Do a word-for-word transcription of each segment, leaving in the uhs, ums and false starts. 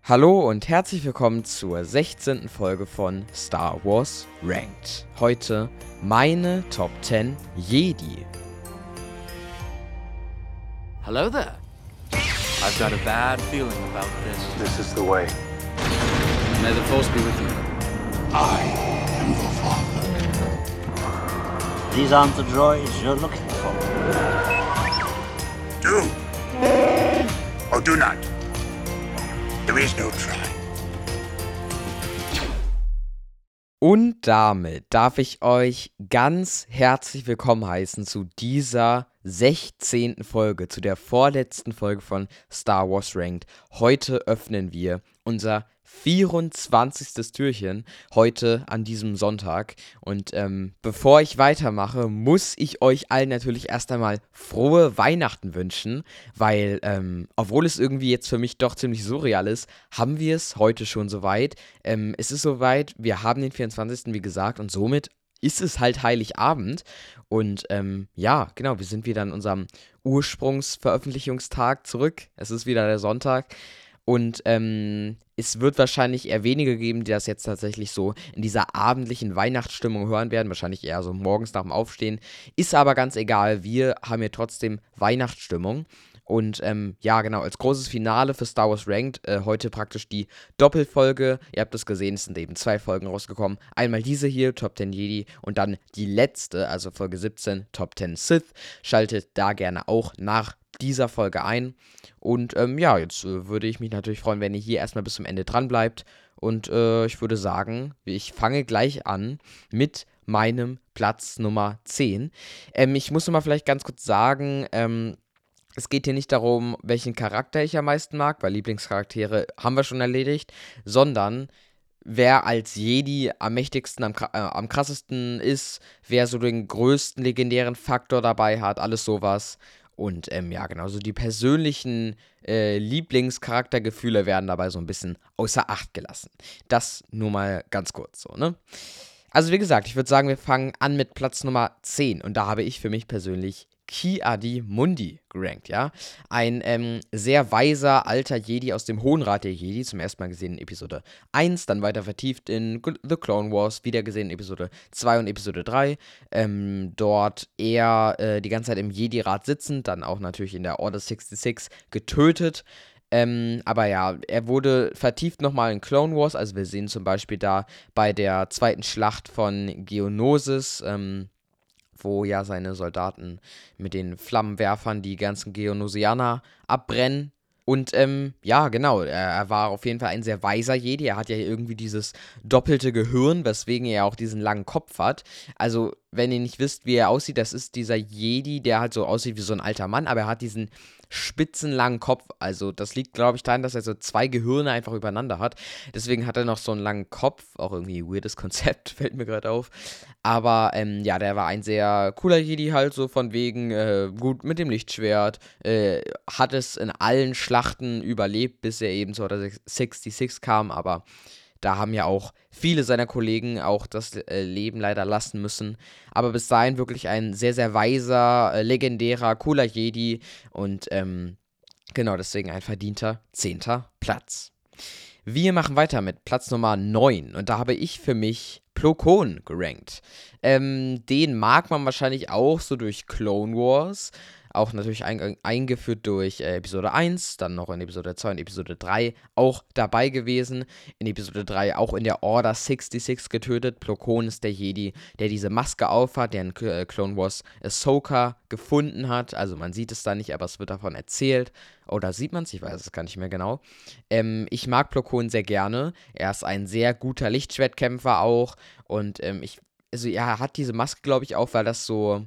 Hallo und herzlich willkommen zur sechzehnten Folge von Star Wars Ranked. Heute meine Top zehn Jedi. Hello there. I've got a bad feeling about this. This is the way. May the Force be with you. I am your father. These aren't the droids you're looking for. Do or do not. There is no try. Und damit darf ich euch ganz herzlich willkommen heißen zu dieser sechzehnten Folge, zu der vorletzten Folge von Star Wars Ranked. Heute öffnen wir unser vierundzwanzigstes Türchen, heute an diesem Sonntag. Und ähm, bevor ich weitermache, muss ich euch allen natürlich erst einmal frohe Weihnachten wünschen, weil, ähm, obwohl es irgendwie jetzt für mich doch ziemlich surreal ist, haben wir es heute schon soweit. Ähm, es ist soweit, wir haben den vierundzwanzigsten wie gesagt, und somit ist es halt Heiligabend. Und ähm, ja, genau, wir sind wieder an unserem Ursprungsveröffentlichungstag zurück. Es ist wieder der Sonntag. Und ähm, es wird wahrscheinlich eher wenige geben, die das jetzt tatsächlich so in dieser abendlichen Weihnachtsstimmung hören werden. Wahrscheinlich eher so morgens nach dem Aufstehen. Ist aber ganz egal, wir haben hier trotzdem Weihnachtsstimmung. Und ähm, ja, genau, als großes Finale für Star Wars Ranked, äh, heute praktisch die Doppelfolge. Ihr habt es gesehen, es sind eben zwei Folgen rausgekommen. Einmal diese hier, Top zehn Jedi, und dann die letzte, also Folge siebzehn, Top zehn Sith. Schaltet da gerne auch nach dieser Folge ein. Und ähm, ja, jetzt äh, würde ich mich natürlich freuen, wenn ihr hier erstmal bis zum Ende dran bleibt. Und äh, ich würde sagen, ich fange gleich an mit meinem Platz Nummer zehn. Ähm, ich muss nochmal vielleicht ganz kurz sagen, ähm, es geht hier nicht darum, welchen Charakter ich am meisten mag, weil Lieblingscharaktere haben wir schon erledigt, sondern wer als Jedi am mächtigsten, am, äh, am krassesten ist, wer so den größten legendären Faktor dabei hat, alles sowas. Und ähm, ja, genau, so die persönlichen äh, Lieblingscharaktergefühle werden dabei so ein bisschen außer Acht gelassen. Das nur mal ganz kurz so, ne? Also wie gesagt, ich würde sagen, wir fangen an mit Platz Nummer zehn. Und da habe ich für mich persönlich Ki-Adi-Mundi gerankt, ja. Ein ähm, sehr weiser, alter Jedi aus dem Hohen Rat der Jedi, zum ersten Mal gesehen in Episode eins, dann weiter vertieft in The Clone Wars, wieder gesehen in Episode zwei und Episode drei. Ähm, dort eher äh, die ganze Zeit im Jedi-Rat sitzend, dann auch natürlich in der Order sechsundsechzig getötet. Ähm, aber ja, er wurde vertieft nochmal in Clone Wars, also wir sehen zum Beispiel da bei der zweiten Schlacht von Geonosis, ähm, wo ja seine Soldaten mit den Flammenwerfern die ganzen Geonosianer abbrennen. Und ähm, ja, genau, er, er war auf jeden Fall ein sehr weiser Jedi. Er hat ja irgendwie dieses doppelte Gehirn, weswegen er auch diesen langen Kopf hat. Also, wenn ihr nicht wisst, wie er aussieht, das ist dieser Jedi, der halt so aussieht wie so ein alter Mann, aber er hat diesen spitzen langen Kopf. Also, das liegt, glaube ich, daran, dass er so zwei Gehirne einfach übereinander hat. Deswegen hat er noch so einen langen Kopf. Auch irgendwie ein weirdes Konzept, fällt mir gerade auf. Aber, ähm, ja, der war ein sehr cooler Jedi halt, so von wegen, äh, gut mit dem Lichtschwert, äh, hat es in allen Schlachten überlebt, bis er eben zu Order sechsundsechzig kam, aber da haben ja auch viele seiner Kollegen auch das äh, Leben leider lassen müssen. Aber bis dahin wirklich ein sehr, sehr weiser, äh, legendärer, cooler Jedi. Und ähm, genau, deswegen ein verdienter zehnter Platz. Wir machen weiter mit Platz Nummer neun. Und da habe ich für mich Plo Koon gerankt. Ähm, den mag man wahrscheinlich auch so durch Clone Wars. Auch natürlich ein, eingeführt durch äh, Episode eins, dann noch in Episode zwei und Episode drei auch dabei gewesen. In Episode drei auch in der Order sechsundsechzig getötet. Plo Koon ist der Jedi, der diese Maske aufhat, der in äh, Clone Wars Ahsoka gefunden hat. Also man sieht es da nicht, aber es wird davon erzählt. Oder sieht man es? Ich weiß es gar nicht mehr genau. Ähm, ich mag Plo Koon sehr gerne. Er ist ein sehr guter Lichtschwertkämpfer auch. Und ähm, ich, also er hat diese Maske, glaube ich, auch, weil das so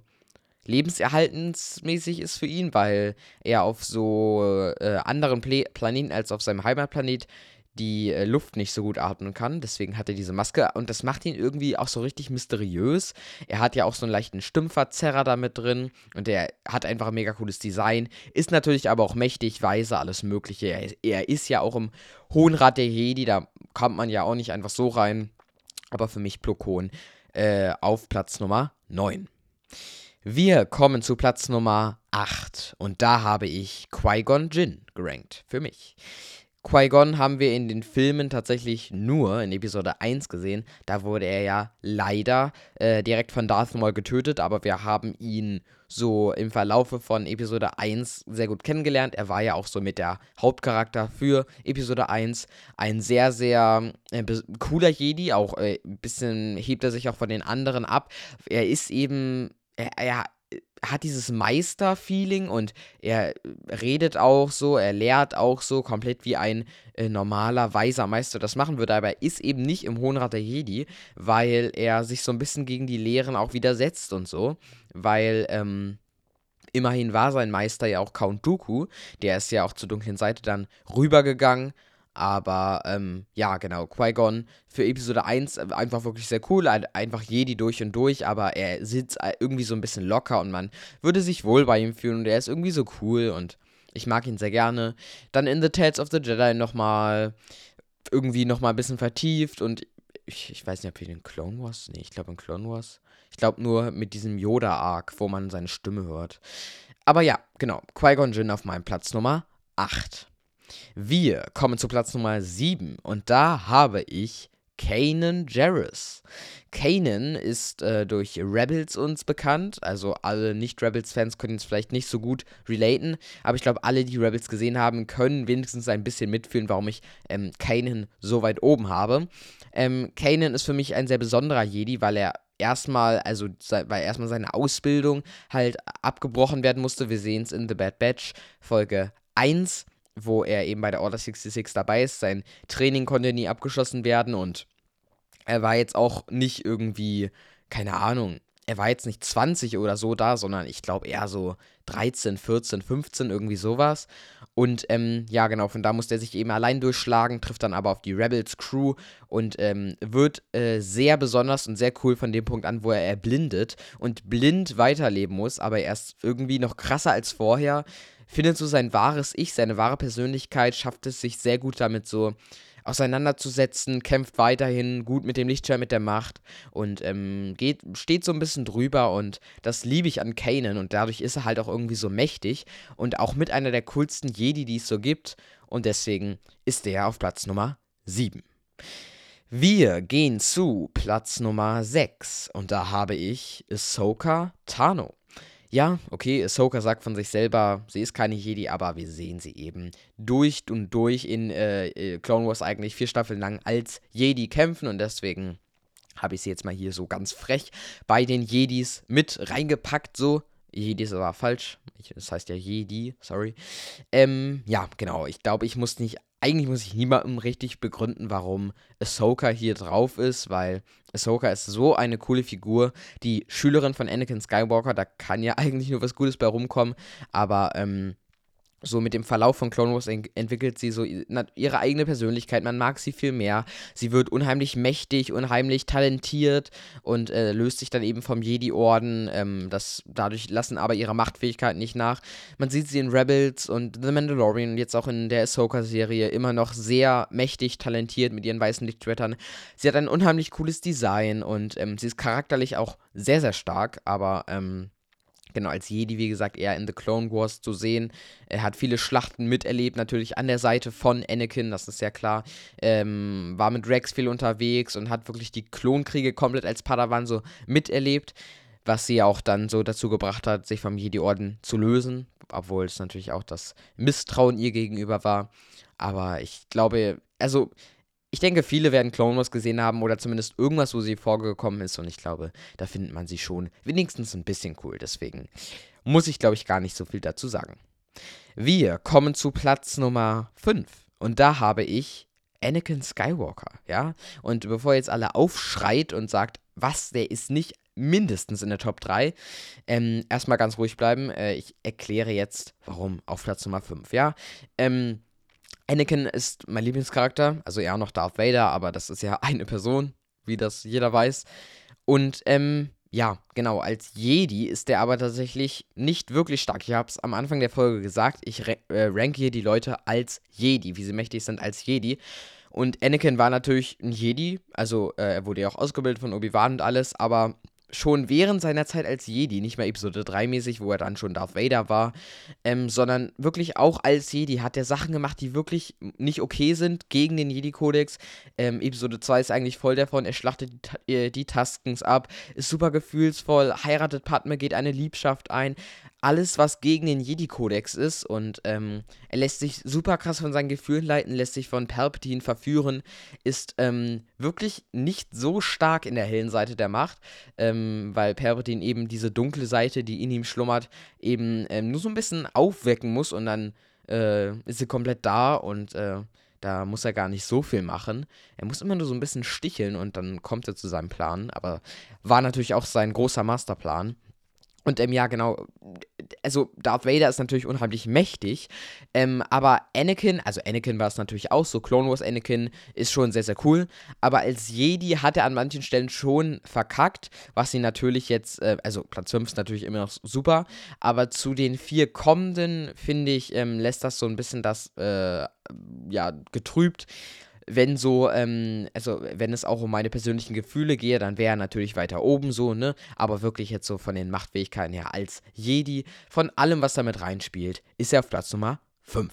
lebenserhaltensmäßig ist für ihn, weil er auf so äh, anderen Pla- Planeten als auf seinem Heimatplanet die äh, Luft nicht so gut atmen kann. Deswegen hat er diese Maske und das macht ihn irgendwie auch so richtig mysteriös. Er hat ja auch so einen leichten Stimmverzerrer da mit drin und er hat einfach ein mega cooles Design. Ist natürlich aber auch mächtig, weise, alles mögliche. Er, er ist ja auch im Hohen Rat der Jedi, da kommt man ja auch nicht einfach so rein. Aber für mich Plo Koon äh, auf Platz Nummer neun. Wir kommen zu Platz Nummer acht und da habe ich Qui-Gon Jinn gerankt, für mich. Qui-Gon haben wir in den Filmen tatsächlich nur in Episode eins gesehen. Da wurde er ja leider äh, direkt von Darth Maul getötet, aber wir haben ihn so im Verlaufe von Episode eins sehr gut kennengelernt. Er war ja auch so mit der Hauptcharakter für Episode eins. Ein sehr, sehr äh, cooler Jedi, auch äh, ein bisschen hebt er sich auch von den anderen ab. Er ist eben, er, er hat dieses Meister-Feeling und er redet auch so, er lehrt auch so, komplett wie ein äh, normaler, weiser Meister das machen würde, aber er ist eben nicht im Hohen Rat der Jedi, weil er sich so ein bisschen gegen die Lehren auch widersetzt und so, weil, ähm, immerhin war sein Meister ja auch Count Dooku, der ist ja auch zur dunklen Seite dann rübergegangen. Aber, ähm, ja, genau, Qui-Gon für Episode eins einfach wirklich sehr cool, einfach Jedi durch und durch, aber er sitzt irgendwie so ein bisschen locker und man würde sich wohl bei ihm fühlen und er ist irgendwie so cool und ich mag ihn sehr gerne. Dann in The Tales of the Jedi nochmal, irgendwie nochmal ein bisschen vertieft und ich, ich weiß nicht, ob wir den Clone Wars, nee, ich glaube in Clone Wars, ich glaube nur mit diesem Yoda-Arc, wo man seine Stimme hört. Aber ja, genau, Qui-Gon Jinn auf meinem Platz Nummer acht. Wir kommen zu Platz Nummer sieben und da habe ich Kanan Jarrus. Kanan ist äh, durch Rebels uns bekannt, also alle Nicht-Rebels-Fans können es vielleicht nicht so gut relaten, aber ich glaube, alle, die Rebels gesehen haben, können wenigstens ein bisschen mitfühlen, warum ich ähm, Kanan so weit oben habe. Ähm, Kanan ist für mich ein sehr besonderer Jedi, weil er erstmal, also weil erstmal seine Ausbildung halt abgebrochen werden musste. Wir sehen es in The Bad Batch, Folge eins, wo er eben bei der Order sechsundsechzig dabei ist. Sein Training konnte nie abgeschlossen werden und er war jetzt auch nicht irgendwie, keine Ahnung, er war jetzt nicht zwanzig oder so da, sondern ich glaube eher so dreizehn, vierzehn, fünfzehn, irgendwie sowas. Und ähm, ja, genau, von da musste er sich eben allein durchschlagen, trifft dann aber auf die Rebels Crew und ähm, wird äh, sehr besonders und sehr cool von dem Punkt an, wo er erblindet und blind weiterleben muss, aber er ist irgendwie noch krasser als vorher, findet so sein wahres Ich, seine wahre Persönlichkeit, schafft es sich sehr gut damit so auseinanderzusetzen, kämpft weiterhin gut mit dem Lichtschwert, mit der Macht und ähm, geht, steht so ein bisschen drüber und das liebe ich an Kanan und dadurch ist er halt auch irgendwie so mächtig und auch mit einer der coolsten Jedi, die es so gibt und deswegen ist er auf Platz Nummer sieben. Wir gehen zu Platz Nummer sechs und da habe ich Ahsoka Tano. Ja, okay, Ahsoka sagt von sich selber, sie ist keine Jedi, aber wir sehen sie eben durch und durch in äh, Clone Wars eigentlich vier Staffeln lang als Jedi kämpfen und deswegen habe ich sie jetzt mal hier so ganz frech bei den Jedis mit reingepackt, so. Jedis war falsch, das heißt ja Jedi, sorry. Ähm, ja, genau, ich glaube, ich muss nicht, eigentlich muss ich niemandem richtig begründen, warum Ahsoka hier drauf ist, weil Ahsoka ist so eine coole Figur, die Schülerin von Anakin Skywalker, da kann ja eigentlich nur was Gutes bei rumkommen, aber ähm, so mit dem Verlauf von Clone Wars ent- entwickelt sie so ihre eigene Persönlichkeit, man mag sie viel mehr, sie wird unheimlich mächtig, unheimlich talentiert und äh, löst sich dann eben vom Jedi-Orden, ähm, das, dadurch lassen aber ihre Machtfähigkeiten nicht nach. Man sieht sie in Rebels und The Mandalorian und jetzt auch in der Ahsoka-Serie immer noch sehr mächtig talentiert mit ihren weißen Lichtschwertern. Sie hat ein unheimlich cooles Design und ähm, sie ist charakterlich auch sehr, sehr stark, aber ähm, genau, als Jedi, wie gesagt, eher in The Clone Wars zu sehen. Er hat viele Schlachten miterlebt, natürlich an der Seite von Anakin, das ist ja klar. Ähm, war mit Rex viel unterwegs und hat wirklich die Klonkriege komplett als Padawan so miterlebt, was sie auch dann so dazu gebracht hat, sich vom Jedi-Orden zu lösen, obwohl es natürlich auch das Misstrauen ihr gegenüber war. Aber ich glaube, also ich denke, viele werden Clone Wars gesehen haben oder zumindest irgendwas, wo sie vorgekommen ist und ich glaube, da findet man sie schon wenigstens ein bisschen cool. Deswegen muss ich, glaube ich, gar nicht so viel dazu sagen. Wir kommen zu Platz Nummer fünf und da habe ich Anakin Skywalker, ja? Und bevor jetzt alle aufschreit und sagt, was, der ist nicht mindestens in der Top drei, ähm, erstmal ganz ruhig bleiben. Äh, ich erkläre jetzt, warum auf Platz Nummer fünf, ja? Ähm, Anakin ist mein Lieblingscharakter, also eher noch Darth Vader, aber das ist ja eine Person, wie das jeder weiß. Und, ähm, ja, genau, als Jedi ist der aber tatsächlich nicht wirklich stark. Ich habe es am Anfang der Folge gesagt, ich re- äh, ranke hier die Leute als Jedi, wie sie mächtig sind als Jedi. Und Anakin war natürlich ein Jedi, also äh, er wurde ja auch ausgebildet von Obi-Wan und alles, aber schon während seiner Zeit als Jedi, nicht mehr Episode drei mäßig, wo er dann schon Darth Vader war, ähm, sondern wirklich auch als Jedi hat er Sachen gemacht, die wirklich nicht okay sind gegen den Jedi-Kodex. Ähm, Episode zwei ist eigentlich voll davon, er schlachtet die, Ta- äh, die Tuskens ab, ist super gefühlsvoll, heiratet Padme, geht eine Liebschaft ein. Alles, was gegen den Jedi-Kodex ist und ähm, er lässt sich super krass von seinen Gefühlen leiten, lässt sich von Palpatine verführen, ist ähm, wirklich nicht so stark in der hellen Seite der Macht, ähm, weil Palpatine eben diese dunkle Seite, die in ihm schlummert, eben ähm, nur so ein bisschen aufwecken muss und dann äh, ist sie komplett da und äh, da muss er gar nicht so viel machen. Er muss immer nur so ein bisschen sticheln und dann kommt er zu seinem Plan, aber war natürlich auch sein großer Masterplan. Und ähm, ja, genau, also Darth Vader ist natürlich unheimlich mächtig, ähm, aber Anakin, also Anakin war es natürlich auch so, Clone Wars Anakin ist schon sehr, sehr cool, aber als Jedi hat er an manchen Stellen schon verkackt, was ihn natürlich jetzt, äh, also Platz fünf ist natürlich immer noch super, aber zu den vier kommenden, finde ich, ähm, lässt das so ein bisschen das, äh, ja, getrübt. Wenn so, ähm, also wenn es auch um meine persönlichen Gefühle gehe, dann wäre er natürlich weiter oben so, ne? Aber wirklich jetzt so von den Machtfähigkeiten her als Jedi, von allem, was damit reinspielt, ist er auf Platz Nummer fünf.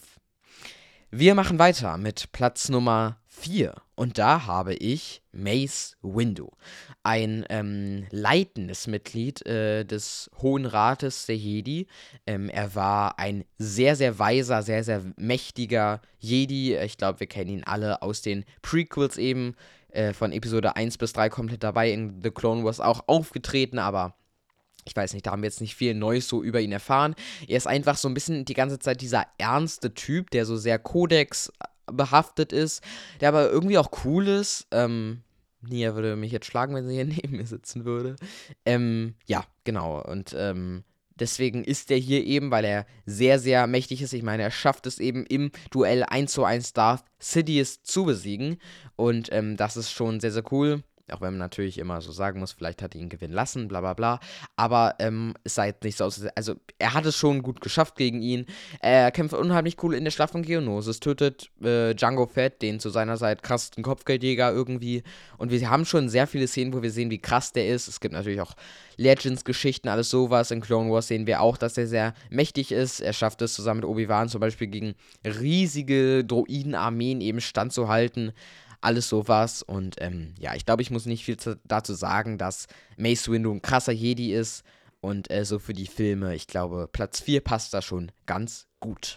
Wir machen weiter mit Platz Nummer vier. Und da habe ich Mace Windu, ein ähm, leitendes Mitglied äh, des Hohen Rates der Jedi. Ähm, er war ein sehr, sehr weiser, sehr, sehr mächtiger Jedi. Ich glaube, wir kennen ihn alle aus den Prequels eben, äh, von Episode eins bis drei komplett dabei, in The Clone Wars auch aufgetreten, aber ich weiß nicht, da haben wir jetzt nicht viel Neues so über ihn erfahren. Er ist einfach so ein bisschen die ganze Zeit dieser ernste Typ, der so sehr Kodex behaftet ist, der aber irgendwie auch cool ist. Ähm, Nia würde mich jetzt schlagen, wenn sie hier neben mir sitzen würde. Ähm, ja, genau. Und ähm, deswegen ist er hier eben, weil er sehr, sehr mächtig ist. Ich meine, er schafft es eben im Duell eins zu eins Darth Sidious zu besiegen. Und ähm, das ist schon sehr, sehr cool. Auch wenn man natürlich immer so sagen muss, vielleicht hat er ihn gewinnen lassen, bla bla bla. Aber ähm, es sah jetzt nicht so aus. Also, er hat es schon gut geschafft gegen ihn. Er kämpft unheimlich cool in der Schlacht von Geonosis, tötet äh, Jango Fett, den zu seiner Zeit krassesten Kopfgeldjäger irgendwie. Und wir haben schon sehr viele Szenen, wo wir sehen, wie krass der ist. Es gibt natürlich auch Legends-Geschichten, alles sowas. In Clone Wars sehen wir auch, dass er sehr mächtig ist. Er schafft es zusammen mit Obi-Wan zum Beispiel gegen riesige Droidenarmeen eben standzuhalten. Alles sowas und ähm, ja, ich glaube, ich muss nicht viel zu, dazu sagen, dass Mace Windu ein krasser Jedi ist und äh, so für die Filme, ich glaube, Platz vier passt da schon ganz gut.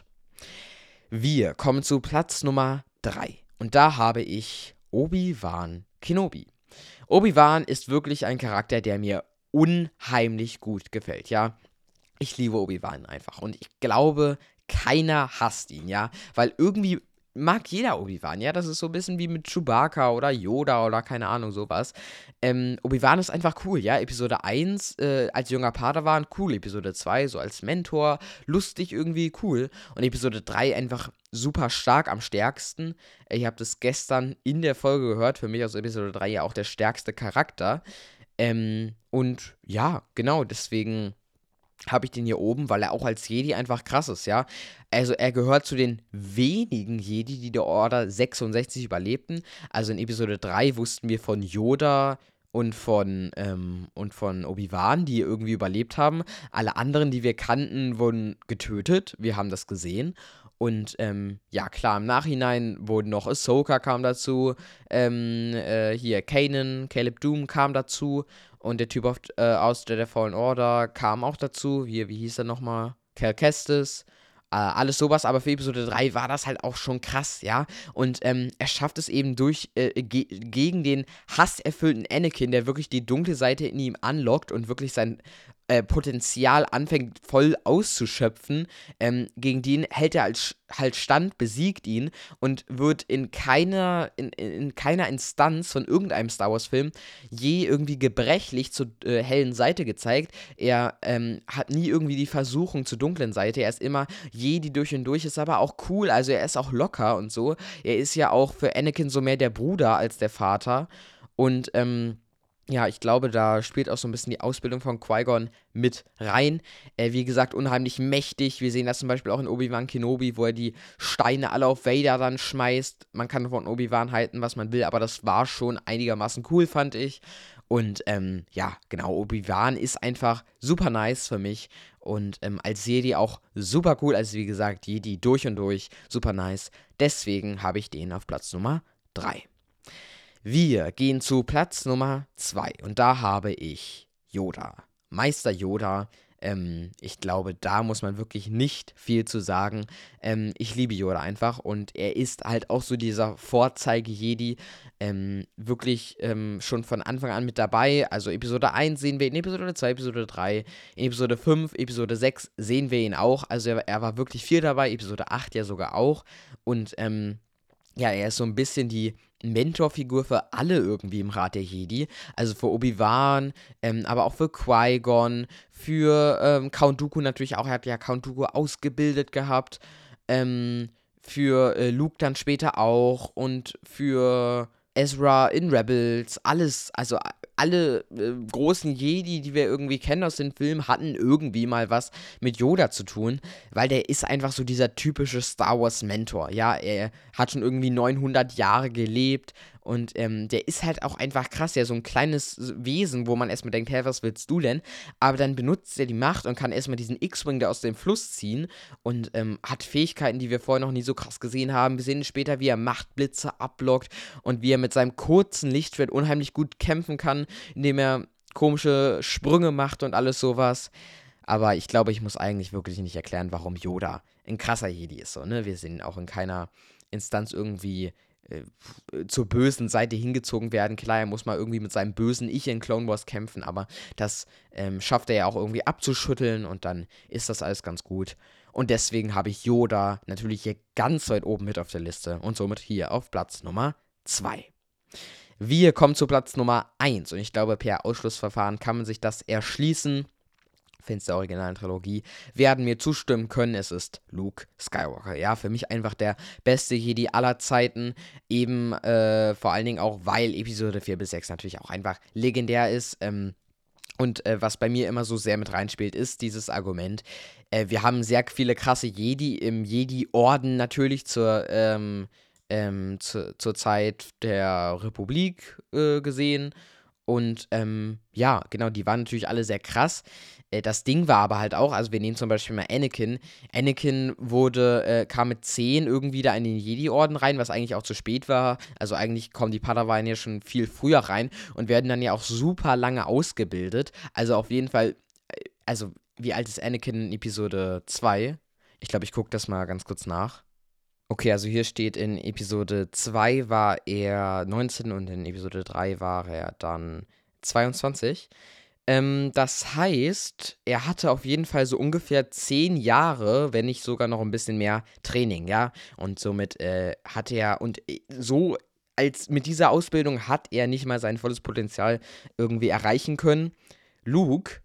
Wir kommen zu Platz Nummer drei und da habe ich Obi-Wan Kenobi. Obi-Wan ist wirklich ein Charakter, der mir unheimlich gut gefällt, ja. Ich liebe Obi-Wan einfach und ich glaube, keiner hasst ihn, ja, weil irgendwie mag jeder Obi-Wan, ja, das ist so ein bisschen wie mit Chewbacca oder Yoda oder keine Ahnung, sowas. Ähm, Obi-Wan ist einfach cool, ja, Episode eins äh, als junger Padawan, cool, Episode zwei so als Mentor, lustig irgendwie, cool. Und Episode drei einfach super stark, am stärksten. Ich habe das gestern in der Folge gehört, für mich aus Episode drei ja auch der stärkste Charakter. Ähm, und ja, genau, deswegen habe ich den hier oben, weil er auch als Jedi einfach krass ist, ja. Also er gehört zu den wenigen Jedi, die der Order sechsundsechzig überlebten. Also in Episode drei wussten wir von Yoda und von, ähm, und von Obi-Wan, die irgendwie überlebt haben. Alle anderen, die wir kannten, wurden getötet. Wir haben das gesehen. Und ähm, ja, klar, im Nachhinein wurden noch Ahsoka kam dazu, ähm, äh, hier Kanan, Caleb Doom kam dazu und der Typ auf, äh, aus Jedi Fallen Order kam auch dazu. Hier, wie hieß er nochmal? Cal Kestis. Äh, alles sowas, aber für Episode drei war das halt auch schon krass, ja. Und ähm, er schafft es eben durch, äh, ge- gegen den hasserfüllten Anakin, der wirklich die dunkle Seite in ihm anlockt und wirklich sein äh, Potenzial anfängt voll auszuschöpfen, ähm, gegen den hält er als, halt stand, besiegt ihn und wird in keiner, in, in keiner Instanz von irgendeinem Star Wars Film je irgendwie gebrechlich zur äh, hellen Seite gezeigt. Er ähm, hat nie irgendwie die Versuchung zur dunklen Seite, er ist immer Jedi durch und durch, ist aber auch cool, also er ist auch locker und so. Er ist ja auch für Anakin so mehr der Bruder als der Vater und ähm, Ja, ich glaube, da spielt auch so ein bisschen die Ausbildung von Qui-Gon mit rein. Äh, wie gesagt, unheimlich mächtig. Wir sehen das zum Beispiel auch in Obi-Wan Kenobi, wo er die Steine alle auf Vader dann schmeißt. Man kann von Obi-Wan halten, was man will, aber das war schon einigermaßen cool, fand ich. Und ähm, ja, genau, Obi-Wan ist einfach super nice für mich. Und ähm, als Jedi auch super cool. Also wie gesagt, Jedi durch und durch super nice. Deswegen habe ich den auf Platz Nummer drei. Wir gehen zu Platz Nummer zwei und da habe ich Yoda. Meister Yoda. Ähm, ich glaube, da muss man wirklich nicht viel zu sagen. Ähm, ich liebe Yoda einfach und er ist halt auch so dieser Vorzeige-Jedi. Ähm, wirklich ähm, schon von Anfang an mit dabei. Also Episode eins sehen wir ihn, Episode zwei, Episode drei, in Episode fünf, Episode sechs sehen wir ihn auch. Also er, er war wirklich viel dabei, Episode acht ja sogar auch. Und ähm, ja, er ist so ein bisschen die Mentorfigur für alle irgendwie im Rat der Jedi. Also für Obi-Wan, ähm, aber auch für Qui-Gon, für ähm, Count Dooku natürlich auch. Er hat ja Count Dooku ausgebildet gehabt. Ähm, für äh, Luke dann später auch. Und für Ezra in Rebels. Alles, also a- alle äh, großen Jedi, die wir irgendwie kennen aus den Filmen, hatten irgendwie mal was mit Yoda zu tun, weil der ist einfach so dieser typische Star Wars Mentor. Ja, er hat schon irgendwie neunhundert Jahre gelebt und ähm, der ist halt auch einfach krass. Der ist so ein kleines Wesen, wo man erstmal denkt, hä, was willst du denn? Aber dann benutzt er die Macht und kann erstmal diesen X-Wing da aus dem Fluss ziehen und ähm, hat Fähigkeiten, die wir vorher noch nie so krass gesehen haben. Wir sehen später, wie er Machtblitze abblockt und wie er mit seinem kurzen Lichtschwert unheimlich gut kämpfen kann, indem er komische Sprünge macht und alles sowas. Aber ich glaube, ich muss eigentlich wirklich nicht erklären, warum Yoda ein krasser Jedi ist. So, ne? Wir sehen auch in keiner Instanz irgendwie äh, zur bösen Seite hingezogen werden. Klar, er muss mal irgendwie mit seinem bösen Ich in Clone Wars kämpfen, aber das ähm, schafft er ja auch irgendwie abzuschütteln und dann ist das alles ganz gut. Und deswegen habe ich Yoda natürlich hier ganz weit oben mit auf der Liste und somit hier auf Platz Nummer zwei. Wir kommen zu Platz Nummer eins und ich glaube, per Ausschlussverfahren kann man sich das erschließen. Fans der originalen Trilogie werden mir zustimmen können, es ist Luke Skywalker. Ja, für mich einfach der beste Jedi aller Zeiten. Eben äh, vor allen Dingen auch, weil Episode vier bis sechs natürlich auch einfach legendär ist. Ähm, und äh, was bei mir immer so sehr mit reinspielt, ist dieses Argument. Äh, wir haben sehr viele krasse Jedi im Jedi-Orden natürlich zur, ähm, ähm, zu, zur Zeit der Republik äh, gesehen. Und ähm, ja, genau, die waren natürlich alle sehr krass. Äh, das Ding war aber halt auch, also wir nehmen zum Beispiel mal Anakin. Anakin wurde, äh, kam mit zehn irgendwie da in den Jedi-Orden rein, was eigentlich auch zu spät war. Also eigentlich kommen die Padawan ja schon viel früher rein und werden dann ja auch super lange ausgebildet. Also auf jeden Fall, äh, also wie alt ist Anakin in Episode zwei? Ich glaube, ich gucke das mal ganz kurz nach. Okay, also hier steht, in Episode zwei war er neunzehn und in Episode drei war er dann zweiundzwanzig. Ähm, das heißt, er hatte auf jeden Fall so ungefähr zehn Jahre, wenn nicht sogar noch ein bisschen mehr Training, ja. Und somit äh, hat er, und äh, so als mit dieser Ausbildung hat er nicht mal sein volles Potenzial irgendwie erreichen können. Luke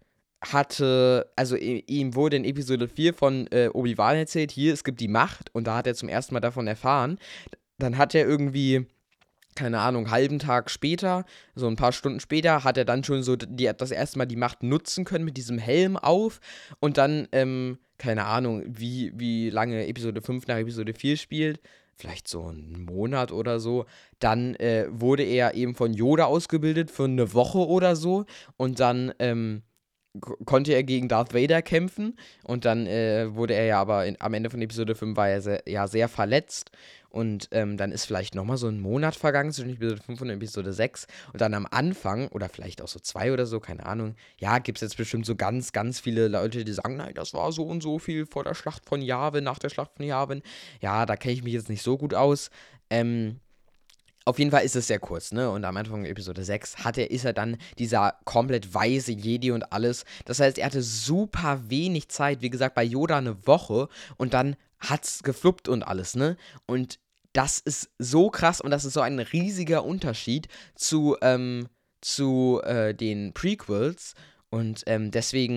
hatte, also i- ihm wurde in Episode vier von äh, Obi-Wan erzählt, hier, es gibt die Macht und da hat er zum ersten Mal davon erfahren. Dann hat er irgendwie, keine Ahnung, einen halben Tag später, so ein paar Stunden später, hat er dann schon so die, das erste Mal die Macht nutzen können mit diesem Helm auf und dann, ähm, keine Ahnung, wie, wie lange Episode fünf nach Episode vier spielt, vielleicht so einen Monat oder so, dann äh, wurde er eben von Yoda ausgebildet für eine Woche oder so und dann, ähm, ko- konnte er gegen Darth Vader kämpfen und dann äh, wurde er ja aber in, am Ende von Episode fünf war er sehr, ja sehr verletzt und ähm, dann ist vielleicht nochmal so ein Monat vergangen zwischen Episode fünf und Episode sechs und dann am Anfang oder vielleicht auch so zwei oder so, keine Ahnung, ja, gibt es jetzt bestimmt so ganz, ganz viele Leute, die sagen, nein, das war so und so viel vor der Schlacht von Yavin, nach der Schlacht von Yavin. Ja, da kenne ich mich jetzt nicht so gut aus. Ähm, auf jeden Fall ist es sehr kurz, ne? Und am Anfang von Episode sechs hat er, ist er dann dieser komplett weise Jedi und alles. Das heißt, er hatte super wenig Zeit, wie gesagt, bei Yoda eine Woche und dann hat's gefluppt und alles, ne? Und das ist so krass und das ist so ein riesiger Unterschied zu, ähm, zu äh, den Prequels. Und ähm, deswegen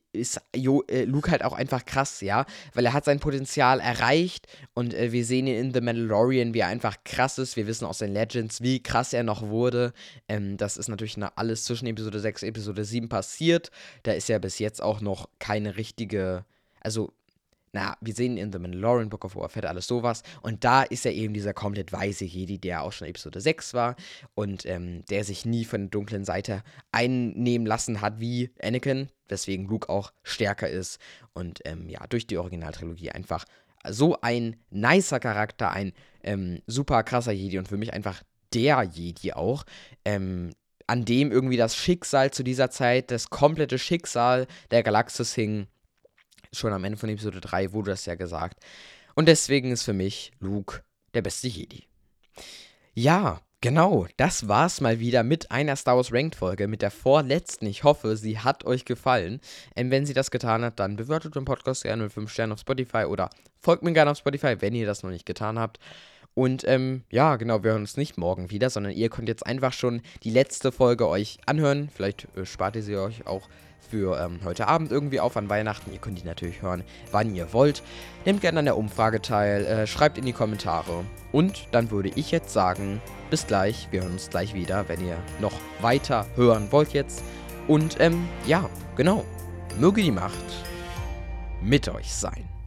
ist jo, äh, Luke halt auch einfach krass, ja, weil er hat sein Potenzial erreicht und äh, wir sehen ihn in The Mandalorian, wie er einfach krass ist. Wir wissen aus den Legends, wie krass er noch wurde. Ähm, das ist natürlich noch alles zwischen Episode sechs und Episode sieben passiert. Da ist ja bis jetzt auch noch keine richtige, also na, wir sehen in The Mandalorian, Book of Boba Fett, alles sowas. Und da ist er eben dieser komplett weiße Jedi, der auch schon Episode sechs war. Und ähm, der sich nie von der dunklen Seite einnehmen lassen hat wie Anakin. Weswegen Luke auch stärker ist. Und ähm, ja, durch die Originaltrilogie einfach so ein nicer Charakter, ein ähm, super krasser Jedi. Und für mich einfach der Jedi auch. Ähm, an dem irgendwie das Schicksal zu dieser Zeit, das komplette Schicksal der Galaxis hing. Schon am Ende von Episode drei wurde das ja gesagt. Und deswegen ist für mich Luke der beste Jedi. Ja, genau, das war's mal wieder mit einer Star Wars Ranked Folge, mit der vorletzten. Ich hoffe, sie hat euch gefallen. Ähm, wenn sie das getan hat, dann bewertet den Podcast gerne mit fünf Sternen auf Spotify oder folgt mir gerne auf Spotify, wenn ihr das noch nicht getan habt. Und ähm, ja, genau, wir hören uns nicht morgen wieder, sondern ihr könnt jetzt einfach schon die letzte Folge euch anhören. Vielleicht äh, spart ihr sie euch auch für ähm, heute Abend irgendwie auf an Weihnachten. Ihr könnt die natürlich hören, wann ihr wollt. Nehmt gerne an der Umfrage teil, äh, schreibt in die Kommentare. Und dann würde ich jetzt sagen, bis gleich. Wir hören uns gleich wieder, wenn ihr noch weiter hören wollt jetzt. Und ähm, ja, genau. Möge die Macht mit euch sein.